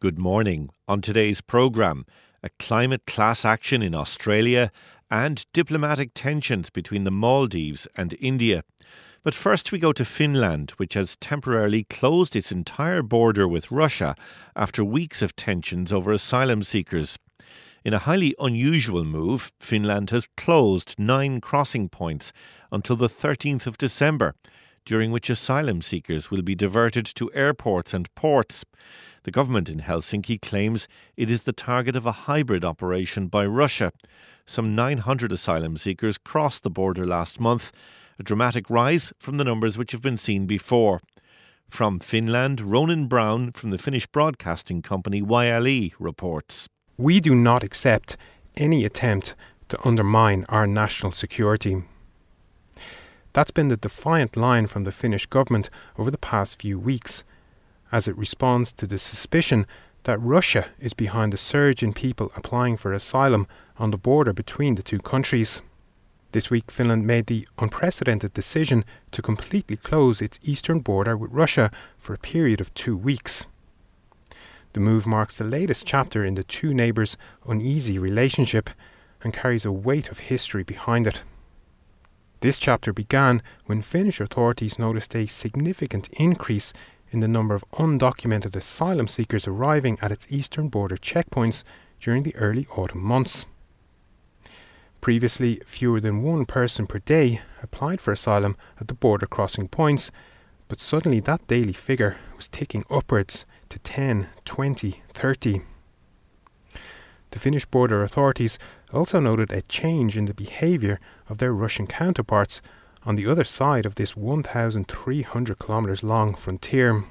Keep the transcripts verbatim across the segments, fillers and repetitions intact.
Good morning. On today's programme, a climate class action in Australia and diplomatic tensions between the Maldives and India. But first we go to Finland, which has temporarily closed its entire border with Russia after weeks of tensions over asylum seekers. In a highly unusual move, Finland has closed nine crossing points until the thirteenth of December, during which asylum seekers will be diverted to airports and ports. The government in Helsinki claims it is the target of a hybrid operation by Russia. Some nine hundred asylum seekers crossed the border last month, a dramatic rise from the numbers which have been seen before. From Finland, Ronan Brown from the Finnish broadcasting company Y L E reports. We do not accept any attempt to undermine our national security. That's been the defiant line from the Finnish government over the past few weeks, as it responds to the suspicion that Russia is behind the surge in people applying for asylum on the border between the two countries. This week, Finland made the unprecedented decision to completely close its eastern border with Russia for a period of two weeks. The move marks the latest chapter in the two neighbours' uneasy relationship and carries a weight of history behind it. This chapter began when Finnish authorities noticed a significant increase in the number of undocumented asylum seekers arriving at its eastern border checkpoints during the early autumn months. Previously, fewer than one person per day applied for asylum at the border crossing points, but suddenly that daily figure was ticking upwards to ten, twenty, thirty. The Finnish border authorities also noted a change in the behaviour of their Russian counterparts on the other side of this one thousand three hundred kilometres long frontier.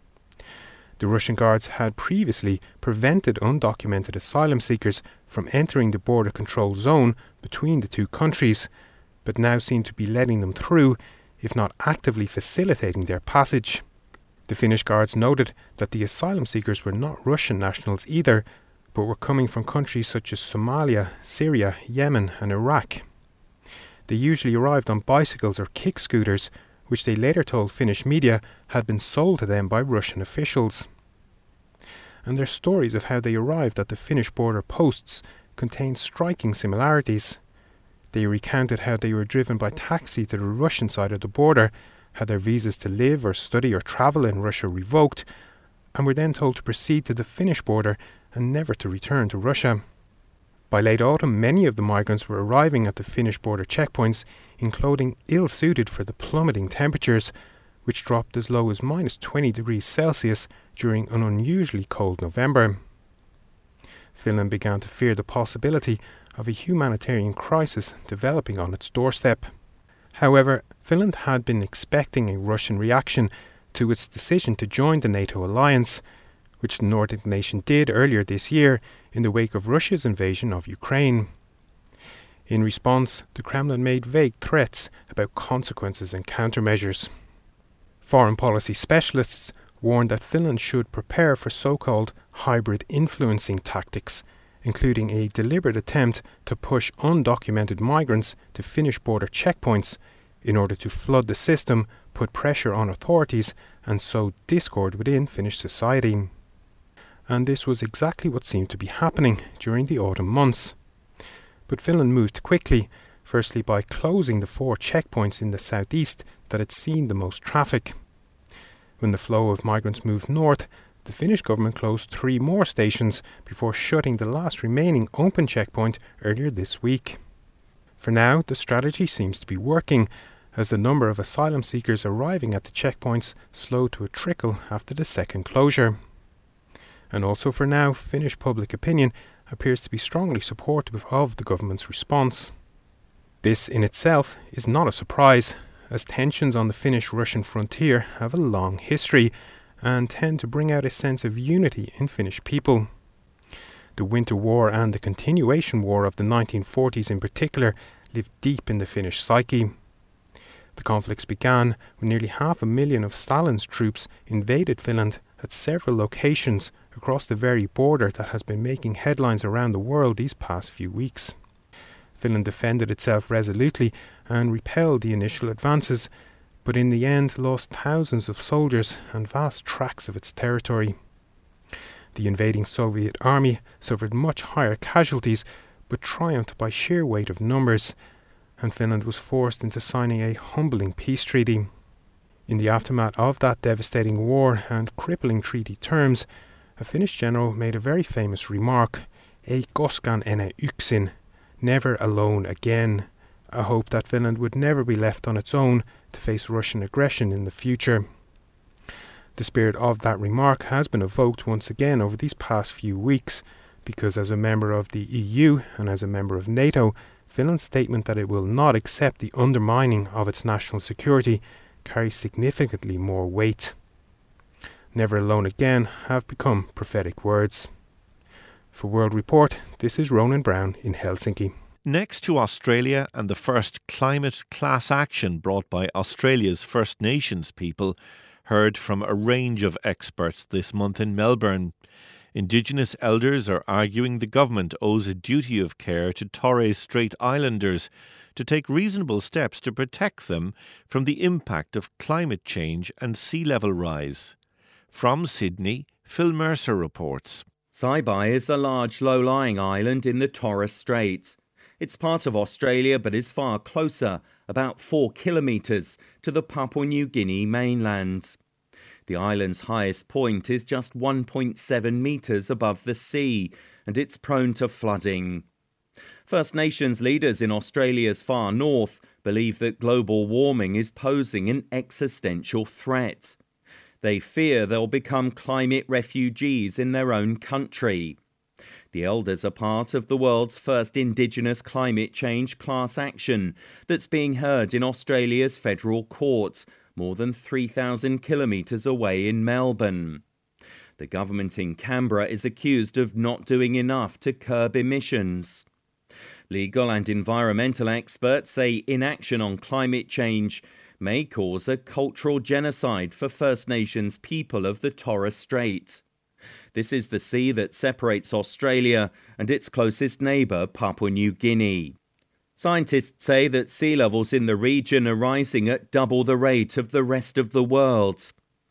The Russian guards had previously prevented undocumented asylum seekers from entering the border control zone between the two countries, but now seem to be letting them through, if not actively facilitating their passage. The Finnish guards noted that the asylum seekers were not Russian nationals either, but were coming from countries such as Somalia, Syria, Yemen and Iraq. They usually arrived on bicycles or kick scooters, which they later told Finnish media had been sold to them by Russian officials. And their stories of how they arrived at the Finnish border posts contained striking similarities. They recounted how they were driven by taxi to the Russian side of the border, had their visas to live or study or travel in Russia revoked, and were then told to proceed to the Finnish border and never to return to Russia. By late autumn, many of the migrants were arriving at the Finnish border checkpoints in clothing ill-suited for the plummeting temperatures, which dropped as low as minus twenty degrees Celsius during an unusually cold November. Finland began to fear the possibility of a humanitarian crisis developing on its doorstep. However, Finland had been expecting a Russian reaction to its decision to join the NATO alliance, which the Nordic nation did earlier this year in the wake of Russia's invasion of Ukraine. In response, the Kremlin made vague threats about consequences and countermeasures. Foreign policy specialists warned that Finland should prepare for so-called hybrid influencing tactics, including a deliberate attempt to push undocumented migrants to Finnish border checkpoints in order to flood the system, put pressure on authorities and sow discord within Finnish society. And this was exactly what seemed to be happening during the autumn months. But Finland moved quickly, firstly by closing the four checkpoints in the southeast that had seen the most traffic. When the flow of migrants moved north, the Finnish government closed three more stations before shutting the last remaining open checkpoint earlier this week. For now, the strategy seems to be working, as the number of asylum seekers arriving at the checkpoints slowed to a trickle after the second closure. And also for now, Finnish public opinion appears to be strongly supportive of the government's response. This in itself is not a surprise, as tensions on the Finnish-Russian frontier have a long history and tend to bring out a sense of unity in Finnish people. The Winter War and the Continuation War of the nineteen forties in particular lived deep in the Finnish psyche. The conflicts began when nearly half a million of Stalin's troops invaded Finland at several locations across the very border that has been making headlines around the world these past few weeks. Finland defended itself resolutely and repelled the initial advances, but in the end lost thousands of soldiers and vast tracts of its territory. The invading Soviet army suffered much higher casualties, but triumphed by sheer weight of numbers, and Finland was forced into signing a humbling peace treaty. In the aftermath of that devastating war and crippling treaty terms, a Finnish general made a very famous remark, "Ei koskaan enää yksin," never alone again, a hope that Finland would never be left on its own to face Russian aggression in the future. The spirit of that remark has been evoked once again over these past few weeks, because as a member of the E U and as a member of NATO, Finland's statement that it will not accept the undermining of its national security carries significantly more weight. Never alone again have become prophetic words. For World Report, this is Ronan Brown in Helsinki. Next to Australia and the first climate class action brought by Australia's First Nations people, heard from a range of experts this month in Melbourne. Indigenous elders are arguing the government owes a duty of care to Torres Strait Islanders to take reasonable steps to protect them from the impact of climate change and sea level rise. From Sydney, Phil Mercer reports. Saibai is a large low-lying island in the Torres Strait. It's part of Australia but is far closer, about four kilometres, to the Papua New Guinea mainland. The island's highest point is just one point seven metres above the sea, and it's prone to flooding. First Nations leaders in Australia's far north believe that global warming is posing an existential threat. They fear they'll become climate refugees in their own country. The elders are part of the world's first Indigenous climate change class action that's being heard in Australia's federal court, more than three thousand kilometres away in Melbourne. The government in Canberra is accused of not doing enough to curb emissions. Legal and environmental experts say inaction on climate change may cause a cultural genocide for First Nations people of the Torres Strait. This is the sea that separates Australia and its closest neighbour, Papua New Guinea. Scientists say that sea levels in the region are rising at double the rate of the rest of the world.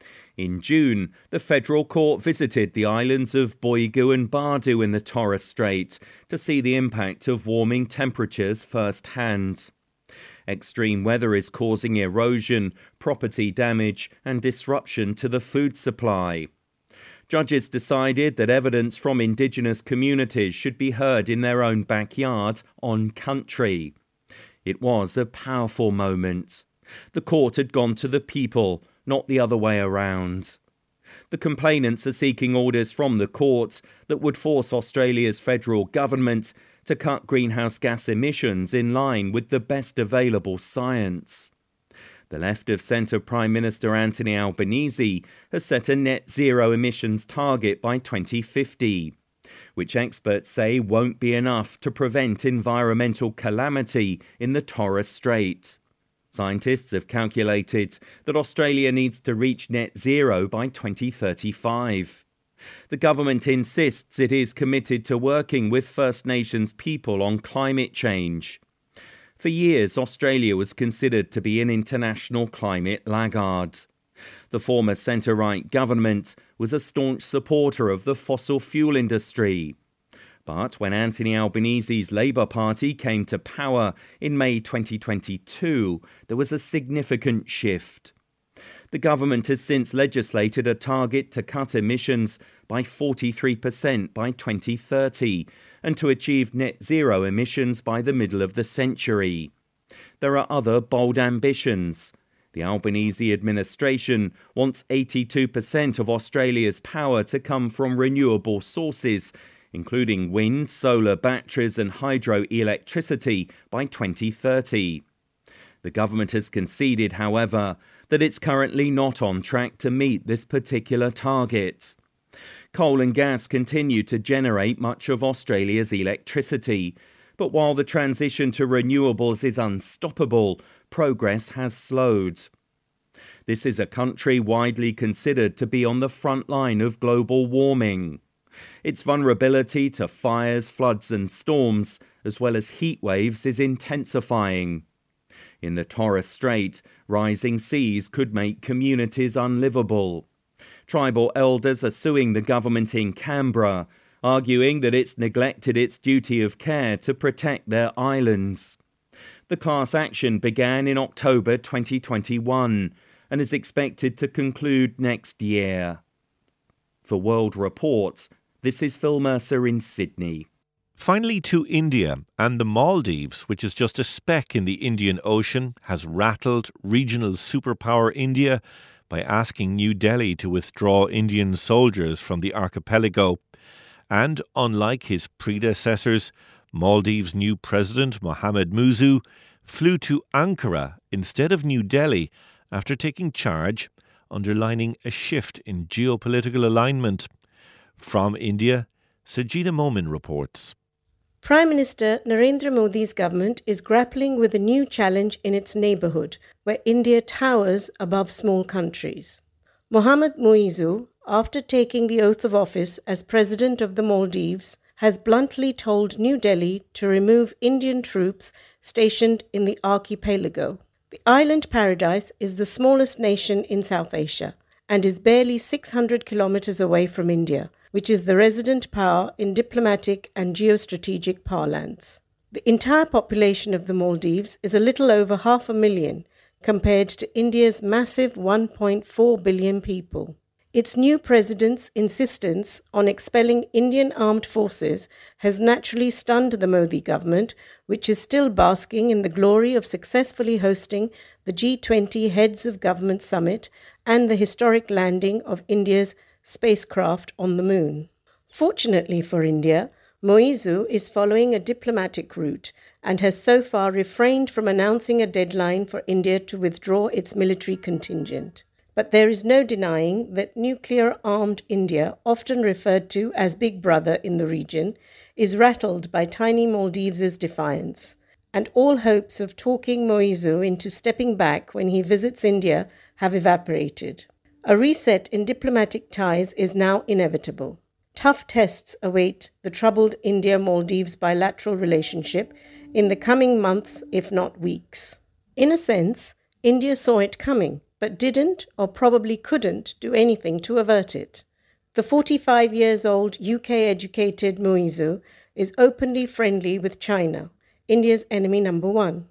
In June, the federal court visited the islands of Boigu and Bardu in the Torres Strait to see the impact of warming temperatures firsthand. Extreme weather is causing erosion, property damage and disruption to the food supply. Judges decided that evidence from Indigenous communities should be heard in their own backyard, on country. It was a powerful moment. The court had gone to the people, not the other way around. The complainants are seeking orders from the court that would force Australia's federal government to cut greenhouse gas emissions in line with the best available science. The left-of-centre Prime Minister Anthony Albanese has set a net zero emissions target by twenty fifty, which experts say won't be enough to prevent environmental calamity in the Torres Strait. Scientists have calculated that Australia needs to reach net zero by twenty thirty-five. The government insists it is committed to working with First Nations people on climate change. For years, Australia was considered to be an international climate laggard. The former centre-right government was a staunch supporter of the fossil fuel industry. But when Anthony Albanese's Labour Party came to power in May twenty twenty-two, there was a significant shift. The government has since legislated a target to cut emissions by forty-three percent by twenty thirty and to achieve net zero emissions by the middle of the century. There are other bold ambitions. The Albanese administration wants eighty-two percent of Australia's power to come from renewable sources, including wind, solar, batteries and hydroelectricity by twenty thirty. The government has conceded, however, that it's currently not on track to meet this particular target. Coal and gas continue to generate much of Australia's electricity, but while the transition to renewables is unstoppable, progress has slowed. This is a country widely considered to be on the front line of global warming. Its vulnerability to fires, floods and storms, as well as heat waves, is intensifying. In the Torres Strait, rising seas could make communities unlivable. Tribal elders are suing the government in Canberra, arguing that it's neglected its duty of care to protect their islands. The class action began in October twenty twenty-one and is expected to conclude next year. For World Report, this is Phil Mercer in Sydney. Finally to India, and the Maldives, which is just a speck in the Indian Ocean, has rattled regional superpower India by asking New Delhi to withdraw Indian soldiers from the archipelago. And unlike his predecessors, Maldives' new president, Mohamed Muizzu, flew to Ankara instead of New Delhi after taking charge, underlining a shift in geopolitical alignment. From India, Sajida Momin reports. Prime Minister Narendra Modi's government is grappling with a new challenge in its neighbourhood, where India towers above small countries. Mohamed Muizzu, after taking the oath of office as President of the Maldives, has bluntly told New Delhi to remove Indian troops stationed in the archipelago. The island paradise is the smallest nation in South Asia and is barely six hundred kilometres away from India, which is the resident power in diplomatic and geostrategic parlance. The entire population of the Maldives is a little over half a million, compared to India's massive one point four billion people. Its new president's insistence on expelling Indian armed forces has naturally stunned the Modi government, which is still basking in the glory of successfully hosting the G twenty Heads of Government Summit and the historic landing of India's spacecraft on the moon. Fortunately for India, Muizzu is following a diplomatic route and has so far refrained from announcing a deadline for India to withdraw its military contingent. But there is no denying that nuclear-armed India, often referred to as Big Brother in the region, is rattled by tiny Maldives' defiance, and all hopes of talking Muizzu into stepping back when he visits India have evaporated. A reset in diplomatic ties is now inevitable. Tough tests await the troubled India-Maldives bilateral relationship in the coming months, if not weeks. In a sense, India saw it coming, but didn't or probably couldn't do anything to avert it. The forty-five years old U K-educated Muizzu is openly friendly with China, India's enemy number one.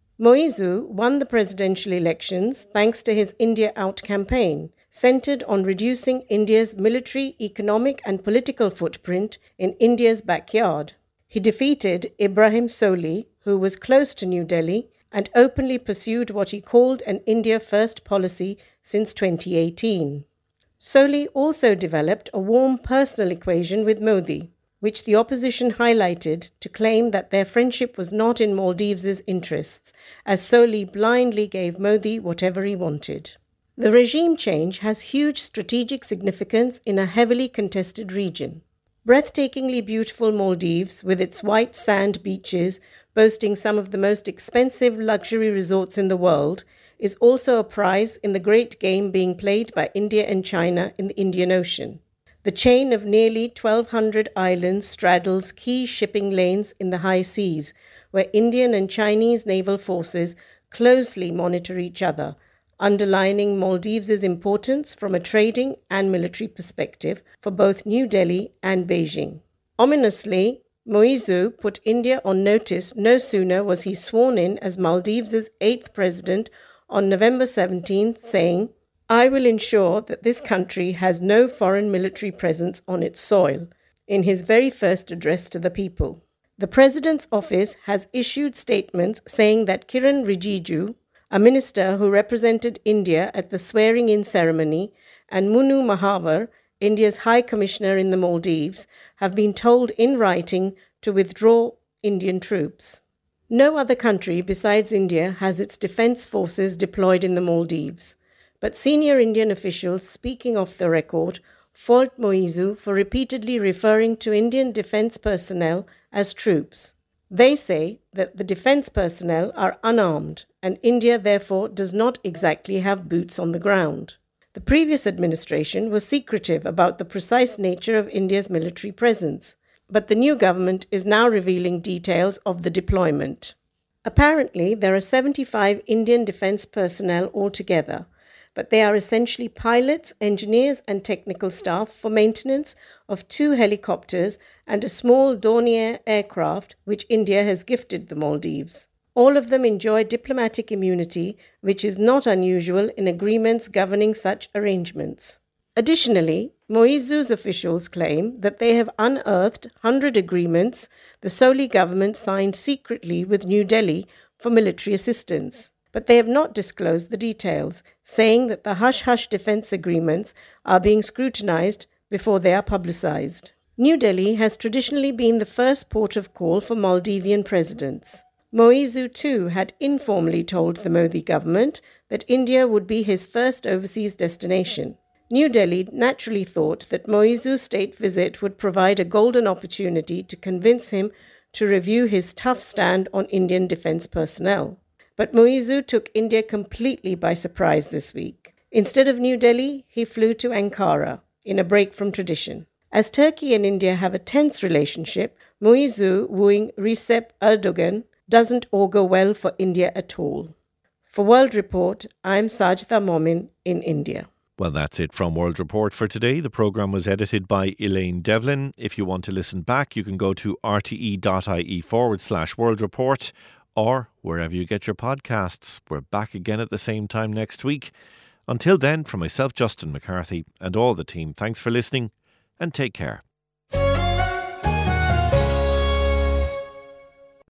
Muizzu won the presidential elections thanks to his India Out campaign, centred on reducing India's military, economic and political footprint in India's backyard. He defeated Ibrahim Soli, who was close to New Delhi, and openly pursued what he called an India-first policy since twenty eighteen. Soli also developed a warm personal equation with Modi, which the opposition highlighted to claim that their friendship was not in Maldives' interests, as Soli blindly gave Modi whatever he wanted. The regime change has huge strategic significance in a heavily contested region. Breathtakingly beautiful Maldives, with its white sand beaches boasting some of the most expensive luxury resorts in the world, is also a prize in the great game being played by India and China in the Indian Ocean. The chain of nearly twelve hundred islands straddles key shipping lanes in the high seas, where Indian and Chinese naval forces closely monitor each other, underlining Maldives' importance from a trading and military perspective for both New Delhi and Beijing. Ominously, Muizzu put India on notice no sooner was he sworn in as Maldives' eighth president on November seventeenth, saying, "I will ensure that this country has no foreign military presence on its soil," in his very first address to the people. The president's office has issued statements saying that Kiran Rijiju, a minister who represented India at the swearing-in ceremony, and Munu Mahavar, India's High Commissioner in the Maldives, have been told in writing to withdraw Indian troops. No other country besides India has its defence forces deployed in the Maldives, but senior Indian officials speaking off the record fault Muizzu for repeatedly referring to Indian defence personnel as troops. They say that the defence personnel are unarmed and India therefore does not exactly have boots on the ground. The previous administration was secretive about the precise nature of India's military presence, but the new government is now revealing details of the deployment. Apparently, there are seventy-five Indian defence personnel altogether. but they are essentially pilots, engineers, and technical staff for maintenance of two helicopters and a small Dornier aircraft which India has gifted the Maldives. All of them enjoy diplomatic immunity, which is not unusual in agreements governing such arrangements. Additionally, Moizu's officials claim that they have unearthed one hundred agreements the Soli government signed secretly with New Delhi for military assistance. But they have not disclosed the details, saying that the hush-hush defence agreements are being scrutinised before they are publicised. New Delhi has traditionally been the first port of call for Maldivian presidents. Moizu too had informally told the Modi government that India would be his first overseas destination. New Delhi naturally thought that Moizu's state visit would provide a golden opportunity to convince him to review his tough stand on Indian defence personnel. But Moizu took India completely by surprise this week. Instead of New Delhi, he flew to Ankara in a break from tradition. As Turkey and India have a tense relationship, Moizu wooing Recep Erdogan doesn't augur well for India at all. For World Report, I'm Sajda Momin in India. Well, that's it from World Report for today. The programme was edited by Elaine Devlin. If you want to listen back, you can go to rte.ie forward slash World Report or wherever you get your podcasts. We're back again at the same time next week. Until then, from myself, Justin McCarthy, and all the team, thanks for listening and take care.